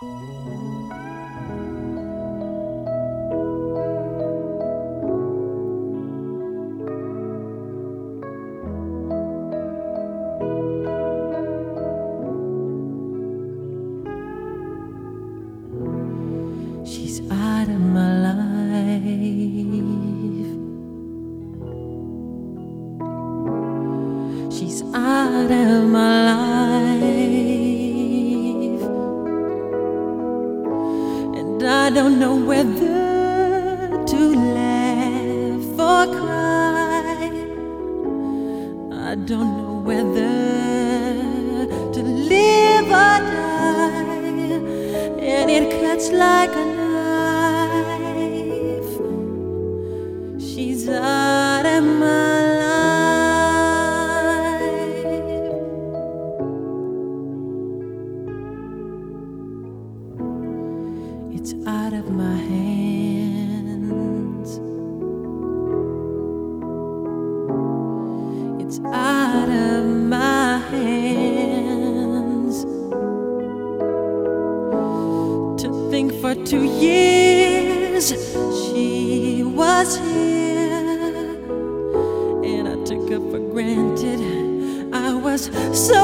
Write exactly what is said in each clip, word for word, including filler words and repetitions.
She's out of my life. She's out of my life, and I don't know whether to laugh or cry. I don't know whether to live or die, and it cuts like a knife. She's out of my life. It's out of my hands. It's out of my hands. To think for two years she was here, and I took her for granted. I was so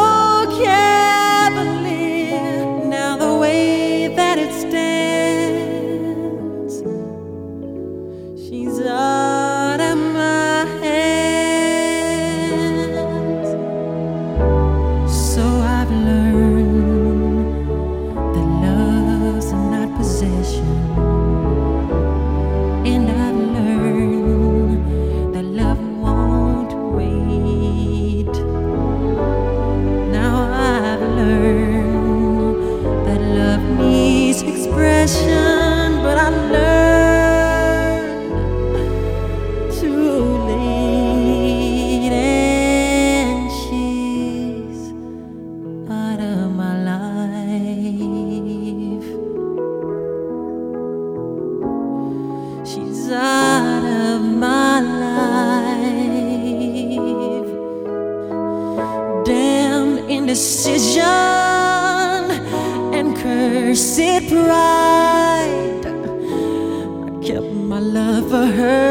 cavalier. Now the way that it stands, she's out of my hands. So I've learned that love's not possession, and I've learned that love won't wait. Now I've learned that love needs expression, but I learned too late, and she's out of my life. She's out of my life. Damn indecision and cursed pride. I kept my love for her